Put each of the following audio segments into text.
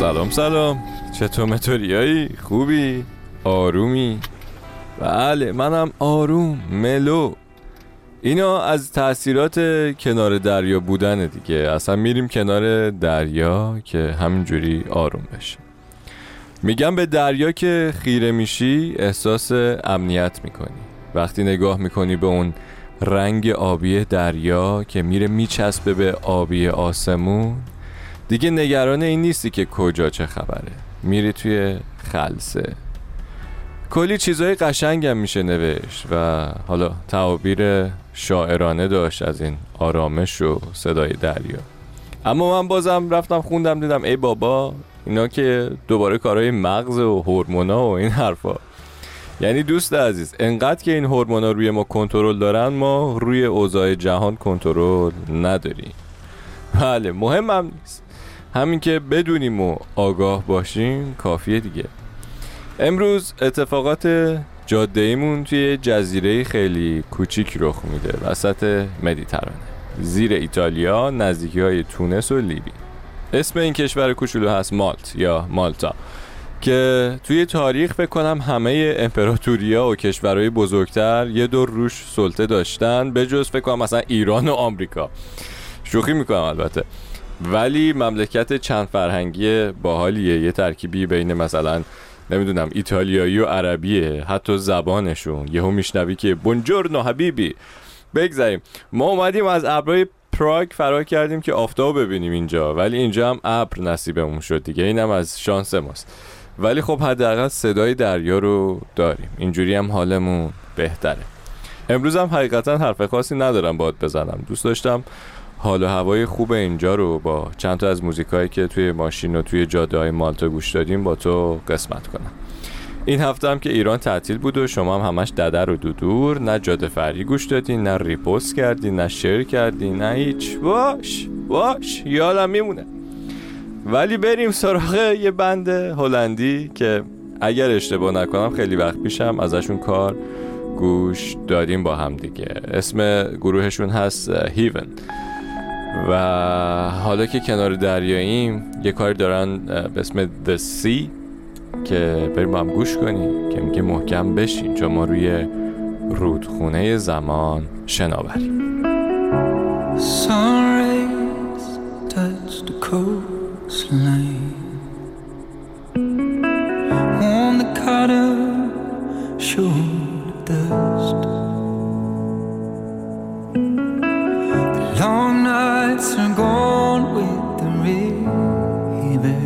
سلام. چطور متوریایی؟ خوبی؟ آرومی؟ بله منم آروم ملو. اینا از تأثیرات کنار دریا بودن دیگه. اصلا میریم کنار دریا که همینجوری آروم بشه. میگم به دریا که خیره میشی احساس امنیت میکنی. وقتی نگاه میکنی به اون رنگ آبی دریا که میره میچسبه به آبی آسمون، دیگه نگران این نیستی که کجا چه خبره. میری توی خلسه. کلی چیزای قشنگم میشه نوشت و حالا تعابیر شاعرانه داشت از این آرامش و صدای دریا. اما من بازم رفتم خوندم دیدم ای بابا اینا که دوباره کارهای مغز و هورمونا و این حرفا. یعنی دوست عزیز انقدر که این هورمونا روی ما کنترل دارن ما روی اوضاع جهان کنترل نداریم. بله مهمم نیست، همین که بدونیم و آگاه باشیم کافیه دیگه. امروز اتفاقات جاده ایمون توی جزیره خیلی کوچیک رخ میده وسط مدیترانه، زیر ایتالیا، نزدیکی های تونس و لیبی. اسم این کشور کوچولو هست مالت یا مالتا که توی تاریخ فکر کنم همه امپراتوریا و کشورهای بزرگتر یه دور روش سلطه داشتن، به جز فکر کنم مثلا ایران و آمریکا. شوخی میکنم البته، ولی مملکت چند فرهنگی باحالیه. یه ترکیبی بین مثلا نمیدونم ایتالیایی و عربیه، حتی زبانشون. یهو میشنوی که بونجورنو حبیبی. بگذاریم ما اومدیم از ابرای پراگ فرار کردیم که آفتاب ببینیم اینجا، ولی اینجا هم ابر نصیبمون شد دیگه. اینم از شانس ماست. ولی خب حداقل صدای دریا رو داریم، اینجوری هم حالمون بهتره. امروز هم حقیقتا حرف خاصی ندارم باهات بزنم. دوست داشتم حال و هوای خوب اینجا رو با چند تا از موزیکایی که توی ماشین و توی جاده‌های مالتا گوش دادیم با تو قسمت کنم. این هفته هم که ایران تعطیل بود و شما هم همش ددر و دودور، نه جاده فرعی گوش دادین، نه ریپوست کردین، نه شیر کردین، نه هیچ. باش یادم میمونه. ولی بریم سراغ یه بند هلندی که اگر اشتباه نکنم خیلی وقت پیشم ازشون کار گوش دادیم با هم دیگه. اسم گروهشون هست هیون و حالا که کنار دریاییم یه کاری دارن به اسم The Sea که بریم با هم گوش کنیم که میگه محکم بشین چون ما روی رودخونه زمان شناوریم. Sun rays touch the coastline, on the cotton shore dust. The long nights are gone with the river.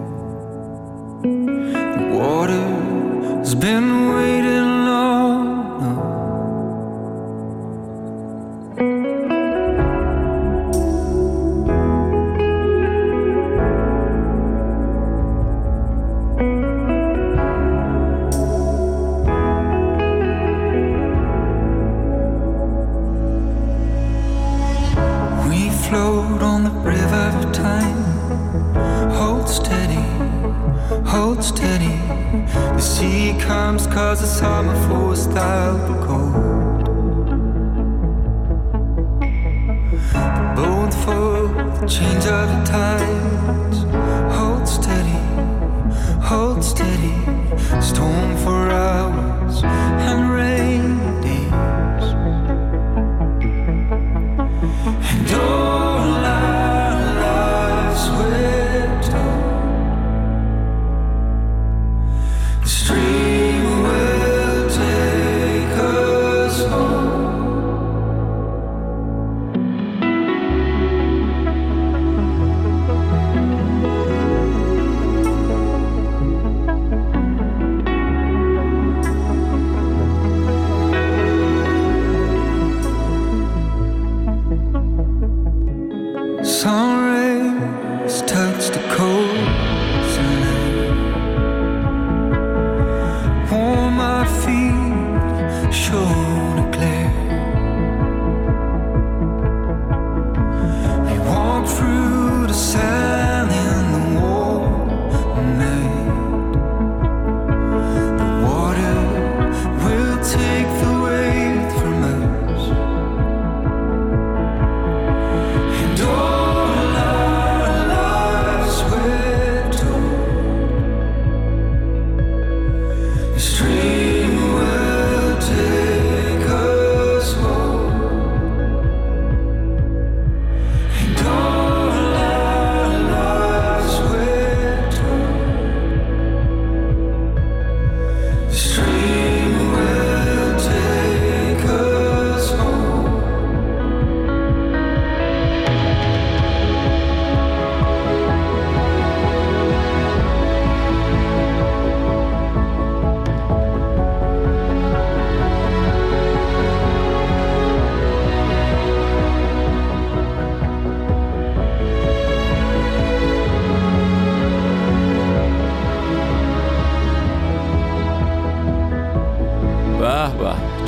The water's been waiting long. Float on the river of time. Hold steady. The sea comes 'cause the summer forced out the cold. Both for the change of the tides. Hold steady. Storm for hours and rain days. And all our lives we're told the stream will take us home. Sun rays touch the coastline, warm my feet, shown a glare. We walk through the sand in the warm night. The water will take the weight from us. And all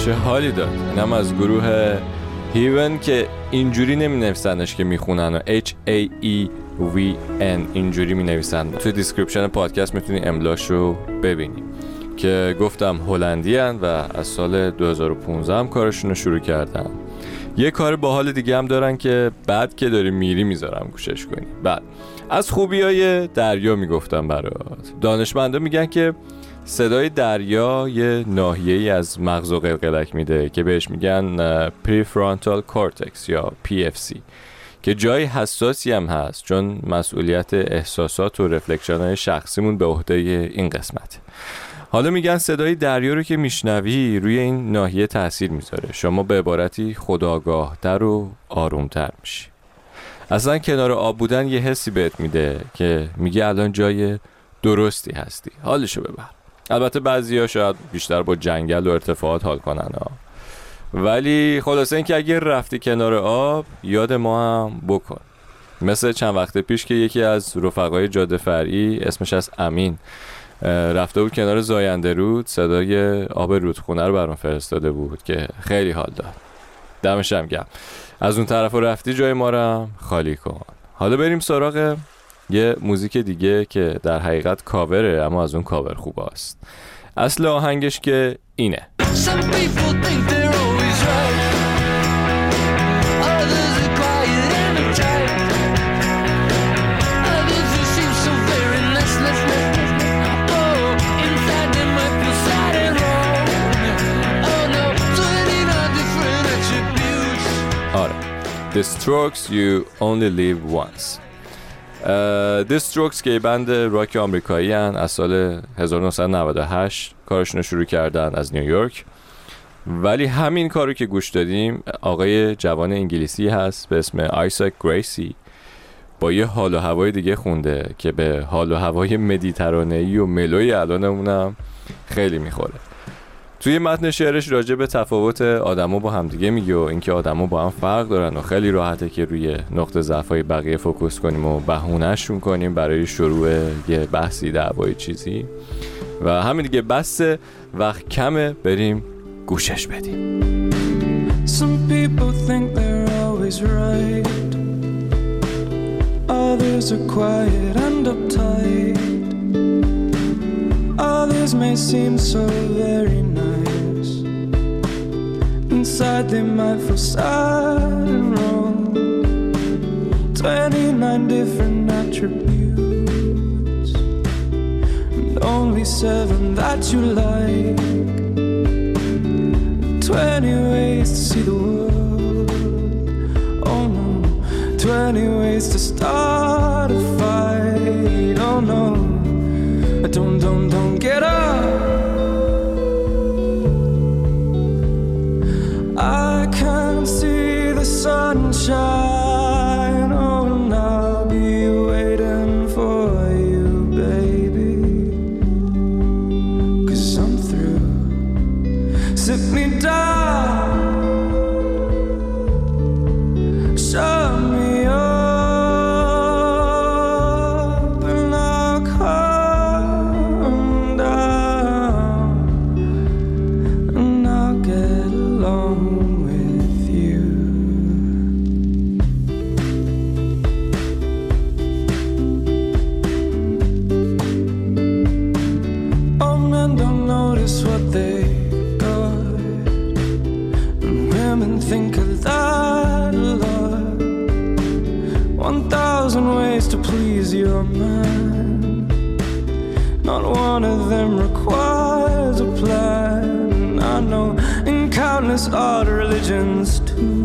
چه حالی داد. اینم از گروه هیون که اینجوری نمی نویسنش که میخونن و H-A-E-V-N اینجوری می نویسن. توی دیسکریپشن پادکست میتونی املاش رو ببینی که گفتم هلندی هن و از سال 2015 هم کارشون رو شروع کردن. یه کار باحال دیگه هم دارن که بعد که داری میری میذارم گوشش کنی. بعد از خوبیای دریا میگفتم برات. دانشمندا میگن که صدای دریا یه ناحیه‌ای از مغز و قلقلک میده که بهش میگن پریفرانتال کورتکس یا PFC که جای حساسی هم هست چون مسئولیت احساسات و رفلکشن‌های شخصیمون به عهده این قسمت. حالا میگن صدای دریا رو که میشنوی روی این ناحیه تأثیر میذاره. شما به عبارتی خودآگاه‌تر و آرومتر میشی. اصلا کنار آب بودن یه حسی بهت میده که میگه الان جای درستی هستی، حالشو ببر. البته بعضیا شاید بیشتر با جنگل و ارتفاعات حال کنن ولی خلاصه این که اگه رفتی کنار آب یاد ما هم بکن. مثل چند وقت پیش که یکی از رفقای جاده فرعی اسمش از امین رفته بود کنار زاینده رود، صدای آب رودخونه رو برام فرستاده بود که خیلی حال داد. دمش هم گرم. از اون طرف رفتی جای ما رو خالی کن. حالا بریم سراغ یه موزیک دیگه که در حقیقت کاوره اما از اون کاور خوب است. اصل آهنگش که اینه. آره The Strokes You Only Live Once. The Strokes که بند راک آمریکایی هن، از سال 1998 کارشون رو شروع کردن از نیویورک. ولی همین کارو که گوش دادیم آقای جوان انگلیسی هست به اسم آیزک گریسی با یه حال و هوای دیگه خونده که به حال و هوای مدیترانه‌ای و ملوی الانمونم خیلی میخوره. توی متن شعرش راجع به تفاوت آدمو با هم دیگه میگه و اینکه آدمو با هم فرق دارن و خیلی راحته که روی نقطه ضعفای بقیه فوکوس کنیم و بهونه‌شون کنیم برای شروع یه بحثی دعوایی چیزی. و همین دیگه، بس وقت کمه، بریم گوشش بدیم. Some people think they're always right. Others are quiet and uptight. Others may seem so very nice. Inside they might feel sad and wrong. 29 different attributes and only 7 that you like. 20 ways to see the world. Oh no. 20 ways to start a fight. Oh no. Don't get up. I can't see the sunshine. Oh, and I'll be waiting for you, baby. 'Cause I'm through. Sit me down. Shut me up and I'll calm down and I'll get along with you. Oh, men don't notice what they got, and women think of that a lot. 1,000 ways to please your man. Not one of them requires a plan. I know in countless other religions too.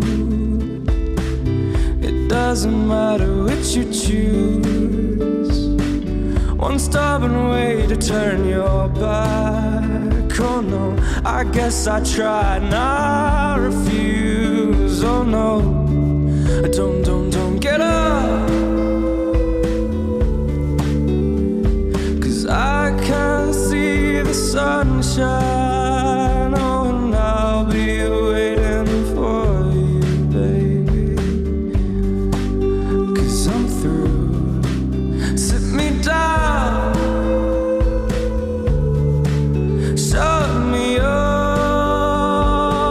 It doesn't matter which you choose. One stubborn way to turn your back. Oh no, I guess I tried and I refuse. Oh no, don't get up. 'Cause I can't see the sunshine. Oh, and I'll be waiting for you, baby. 'Cause I'm through. Sit me down. Shut me up.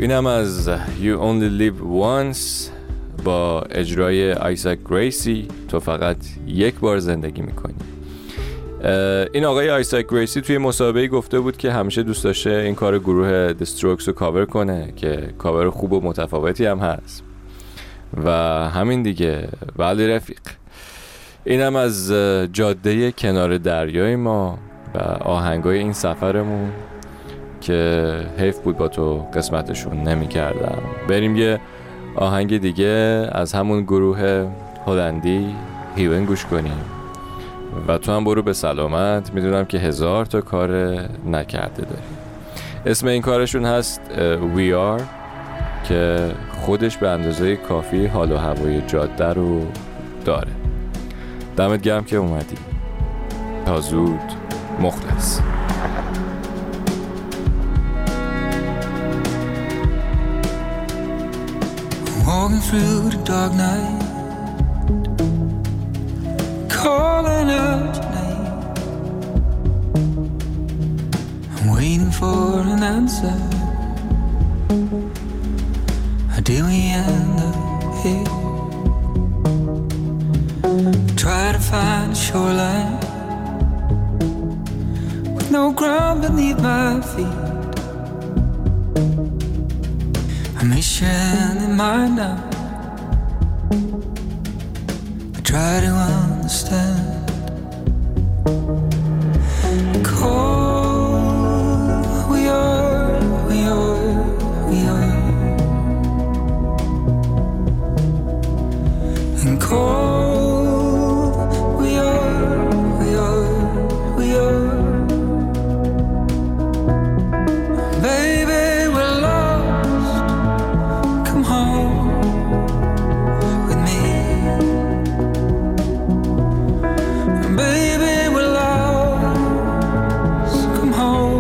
اینم از You Only Live Once با اجرای آیزک گریسی. تو فقط یک بار زندگی میکنی. این آقای آیزک گریسی توی مسابقه گفته بود که همیشه دوست داشته این کار گروه The Strokes رو کاور کنه که کاور خوب و متفاوتی هم هست و همین دیگه. ولی رفیق، اینم از جاده کنار دریای ما و آهنگای این سفرمون که حیف بود با تو قسمتشون نمی کردم. بریم یه آهنگ دیگه از همون گروه هلندی هیون گوش کنیم و تو هم برو به سلامت. میدونم که 1000 تا کار نکرده داری. اسم این کارشون هست We Are که خودش به اندازه کافی حال و هوای جاده رو داره. دمت گرم که اومدی. تا زود. مخلص. Walking through the dark night, calling out your name. I'm waiting for an answer. How do we end up here? Try to find a shoreline with no ground beneath my feet. I miss you in mind now. I try to understand. Cold, we are. And cold, we are. Baby, we're lost. Come home with me. Baby, we're lost. Come home.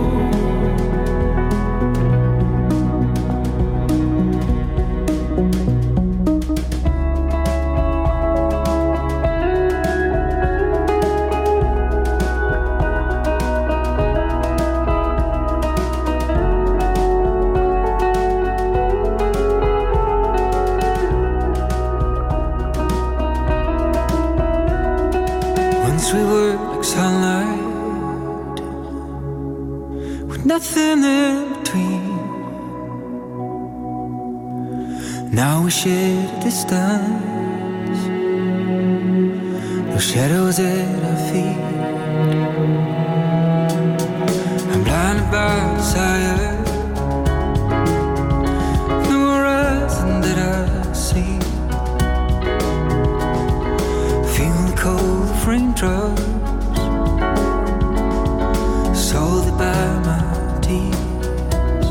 Once we were like sunlight, with nothing in between. Now we share a distance, no shadows at our feet. I'm blinded by desire, no horizon that I see. Feel the cold raindrops salted by my tears.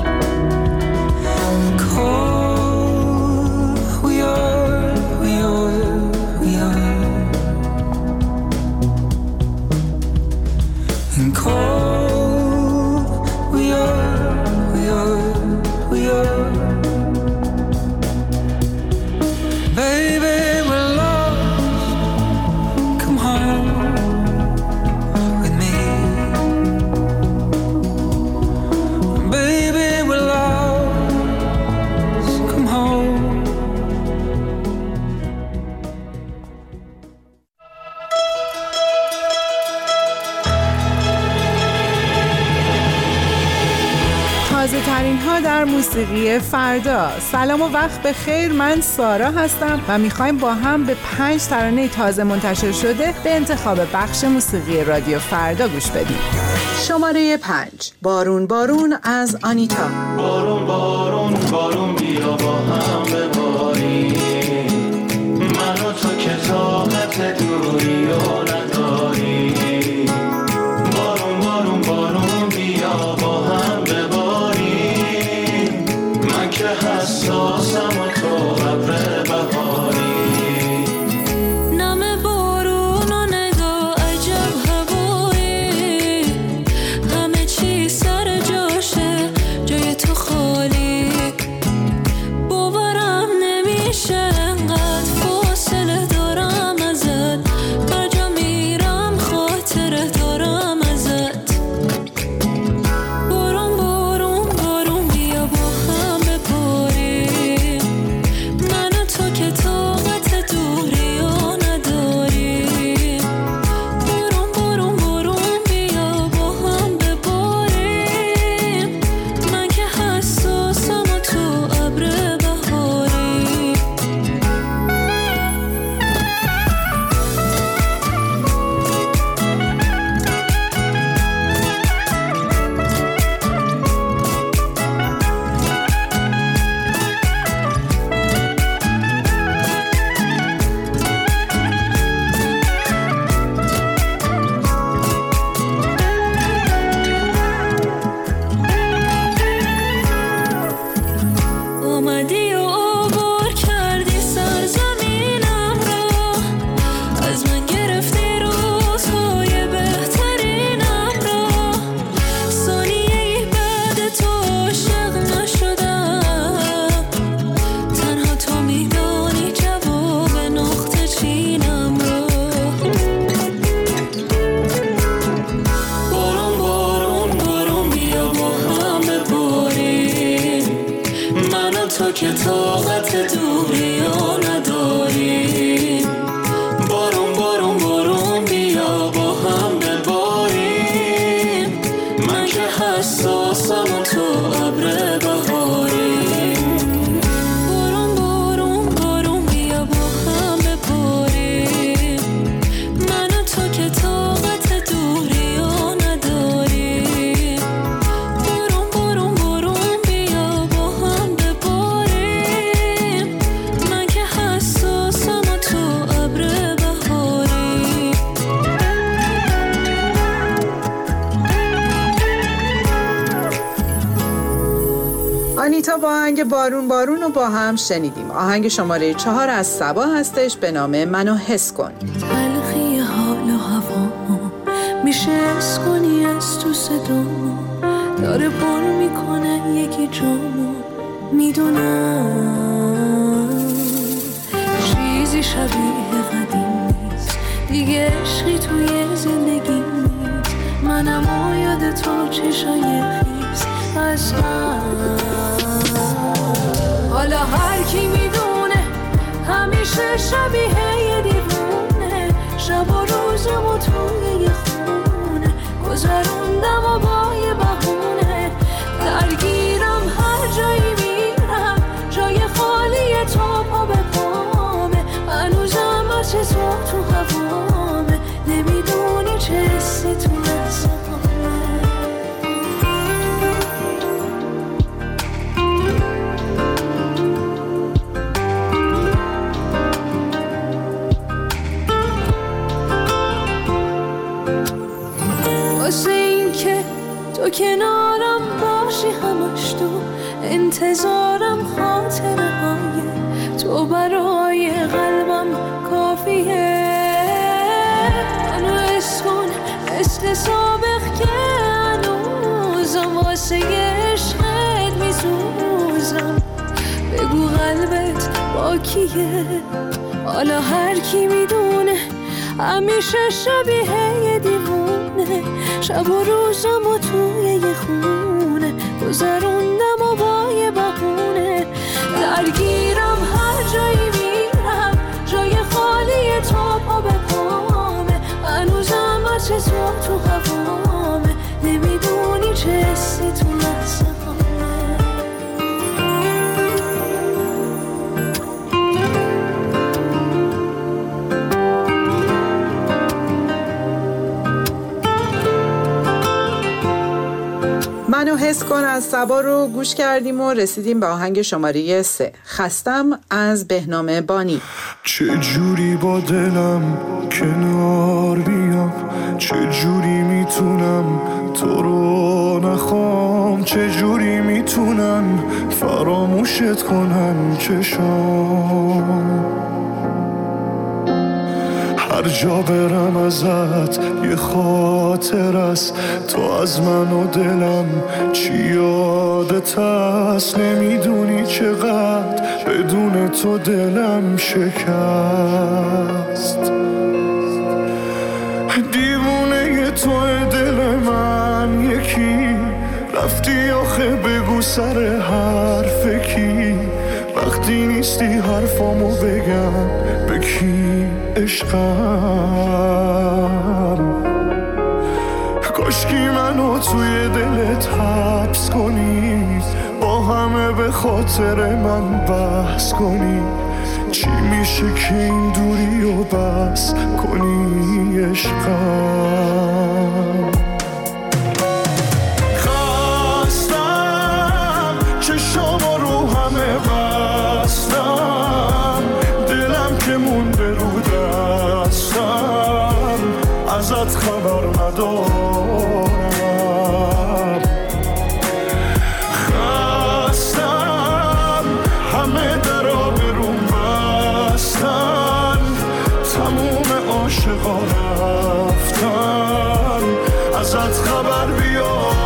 Cold, we are. And cold, we are. Baby, we're lost. Come home with me. Baby, we're lost. Come home. تازه ترین ها در موسیقی فردا. سلام و وقت بخیر، من سارا هستم و میخوایم با هم به 5 ترانه تازه منتشر شده به انتخاب بخش موسیقی رادیو فردا گوش بدیم. شماره 5 بارون بارون از آنیتا. بارون بارون بارون بیا با هم بباریم، من و تو که طاقت دوری و نداریم. بارون بارون بارون بیا با هم بباریم، من که حساسم و تو ابر بهاری. نم بارون و ندا عجب هوایی، همه چی سر جاشه جای تو خالی. باورم نمیشه انقدر فاصله دارم از که طاقت دوری ها نداریم. بارون بارون بارون بیا با هم بباریم، من که حساسم و تو ابر بهاریم. بارون بارون بارون بیا با هم بباریم، من و تو که طاقت دوری ها نداریم. بارون بارون بارون بیا با هم بباریم، من که حساسم و تو ابر بهاریم. آنیتا با آهنگ بارون بارون رو با هم شنیدیم. آهنگ شماره 4 از صبا هستش به نام منو حس کن. تلخی حال و هوا میشه حس کنی از تو صدامو، داره پر میکنه یکی جامو. میدونم چیزی شبیه قدیم نیست دیگه، عشقی توی زندگی نیست. منم و یاد تو چشای خیز از من. حالا هر کی میدونه همیشه شبیه یه دیوونه، شب و روزمو توی یه خونه گذروندم و با یه بهونه. درگیرم هر جایی میرم، جای خالی تو پا به پامه. هنوزم از تو هوامه، نمیدونی چه حسی تو لحظه واسه این که تو کنارم باشی همش، تو انتظارم خاطره های تو برای قلبم کافیه. منو حس کن مثل سابق که هنوزم واسه عشقت میسوزم. بگو قلبت با کیه، حالا هر کی میدونه همیشه شبیه یه دیوونه. شب و روزم و توی یه خونه گذروندم و با یه بهونه. درگیرم هر جایی میرم، جای خالی تو پا به پامه. هنوزم از تو هوامه، نمیدونی چه حسی تو لحظه منو حس کن از صبا رو گوش کردیم و رسیدیم به آهنگ شماره 3 خستم از بهنام بانی. چه جوری با دلم کنار بیام، چه جوری میتونم تو رو نخوام، چه جوری میتونم فراموشت کنم چشام. هر جا برم ازت یه خاطر است، تو از من و دلم چی یادت هست. نمیدونی چقدر بدون تو دلم شکست. دیوونه توی دل من یکی، رفتی آخه بگو سر حرف کی. وقتی نیستی حرفامو بگم به کی عشقم. کاشکی منو توی دلت حبس کنی، با همه به خاطر من بحث کنی. چی میشه که این دوری رو بس کنی عشقم. خستم چشام رو همه بستم، دلم که مونده رو دستم، ازت خبر ندارم. خستم همه درا برون بستن، تموم عاشقا رفتن، ازت خبر بیارم.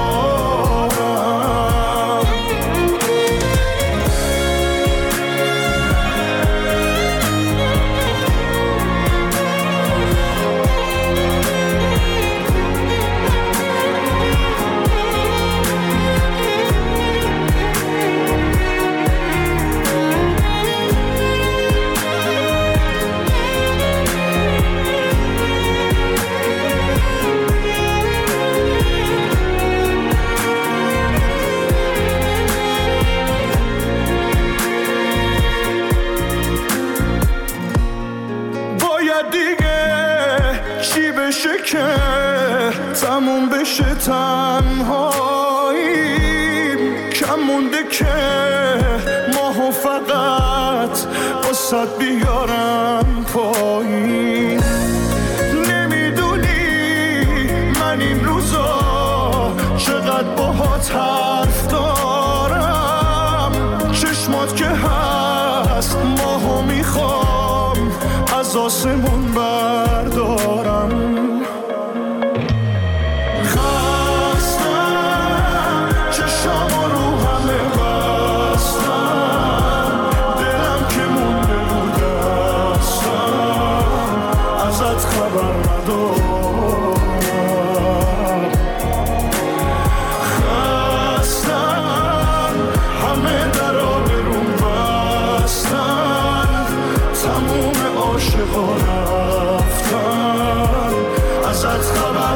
که تموم بشه تنهاییم، کم مونده که ماهو فقط واسد بیارم پایین. نمیدونی من این روزا چقدر باهات حرف دارم، چشمات که هست ماهو میخوام از آسمون بردارم. خستم چشامو رو همه بستم، دلم که مونده بود دستم، ازت خبر ندارم. خستم همه درا برون بستن، تموم عاشقا رفتن، ازت خبر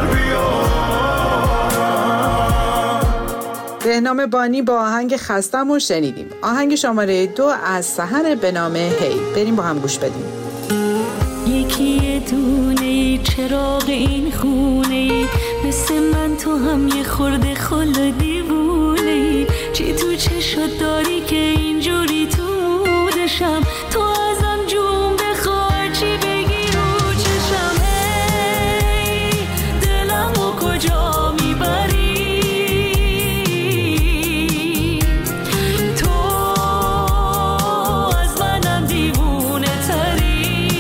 بیارم. بهنام بانی با آهنگ خستم رو شنیدیم. آهنگ شماره 2 از سحر به نام هی. بریم با هم گوش بدیم. یکی دونه چراغ این خونه، مثل من تو هم یه خورده خل دیوونه، چی تو چشات داری که اینجوری تو مودشم، تو ازم جون بخوار چی بگی رو چشم. هی دلمو کجا میبری، تو از منم دیوونه تری.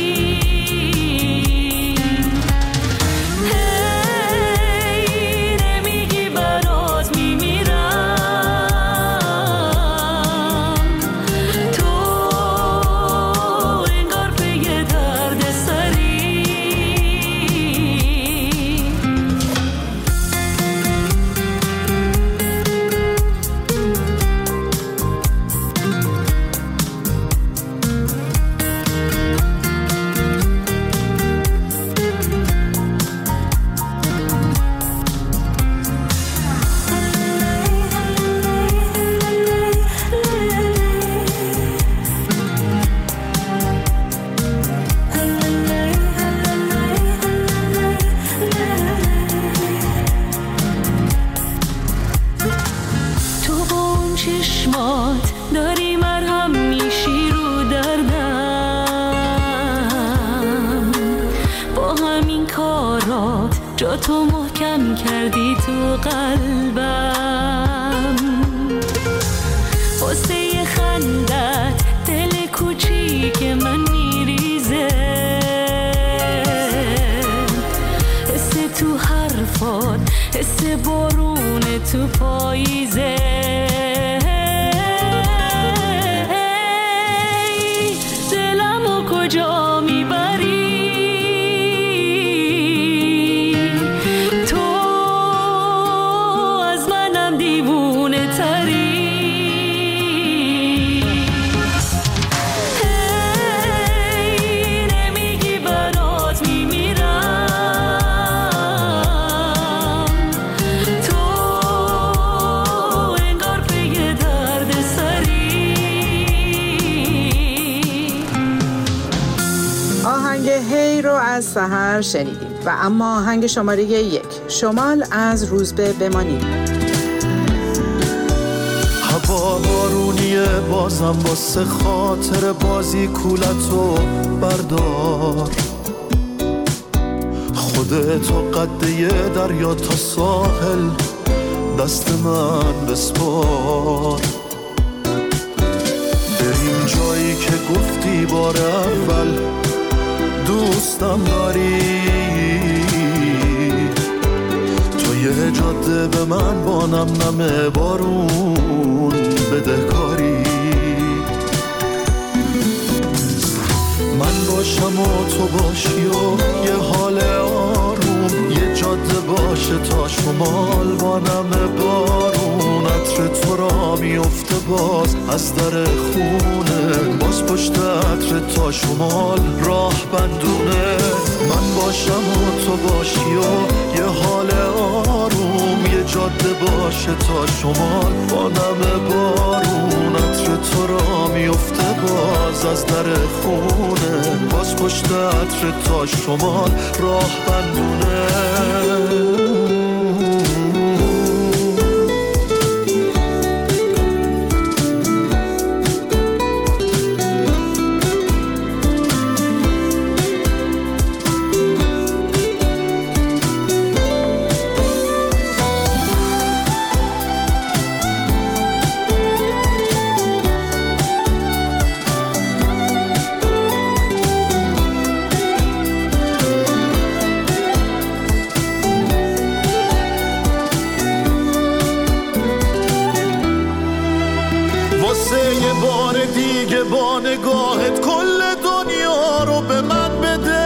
هی نمیگی برات میمیرم، تو انگار پی درد سری. تو با اون چشمات داری مرهم میشی رو دردم، با همین کارات جا تو محکم کردی تو قلبم. واسه یه خندت دل کوچیک من میریزه، حس تو حرفات حس بارون تو پاییزه. هی دلمو کجا میبری، تو از منم دیوونه تری. هی نمیگی برات میمیرم، تو انگار پی درد سری. آهنگ هی رو از سحر شنیدیم و اما آهنگ شماره 1 شمال از روزبه بمانی. هوا بارونیه بازم واسه خاطر بازی کولتو بردار، خودتو قده دریا تا ساحل دست من بسپار. بریم جایی که گفتی بار اول دوستم داری، تو یه جاده به من با نم بارون بدهکاری. من باشم و تو باشی و یه حال آروم، یه جاده باشه تا شمال با نم بارون، عطر تو را میفته باز از در خونه، باز پشت عطر تا شمال راه بندونه. من باشم و تو باشی و یه حال آروم، یه جاده جاده باشه تا شمال، با نم بارون عطر تو را میفته باز از در خونه، باز پشت عطر تا شمال راه بندونه. یه بار دیگه با نگاهت کل دنیا رو به من بده،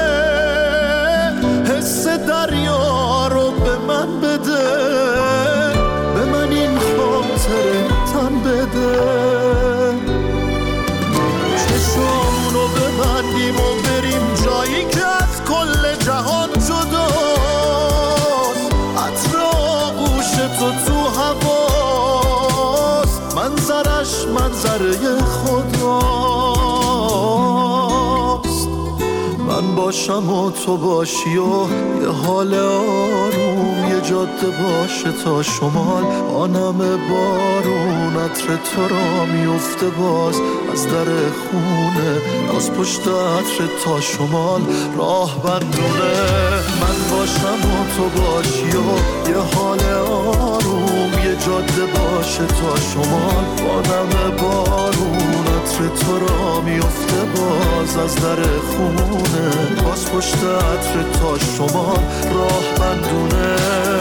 حس دریا رو به من بده، به من این خاطره تن بده. چشام رو ببندیم و بریم جایی که از کل جهان جداست، عطر آغوش تو هواست، منظره خداست. من باشم و تو باشی و یه حال آروم، یه جاده باشه تا شمال، آنم بارون عطر تو را میفته باز از در خونه، باز پشت عطر تا شمال راه بندونه. من باشم و تو باشی و یه حال آروم، یه جاده باشه تا شمال، آنم بارون عطر تو را میفته باز از در خونه، باز پشت عطر تا شمال راه بندونه.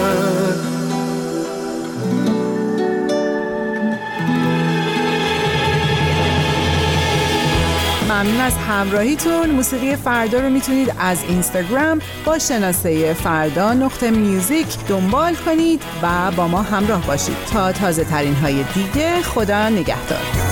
ممنون از همراهیتون. موسیقی فردا رو میتونید از اینستاگرام با شناسه فردا.music دنبال کنید و با ما همراه باشید تا تازه ترین های دیگه. خدا نگهدار.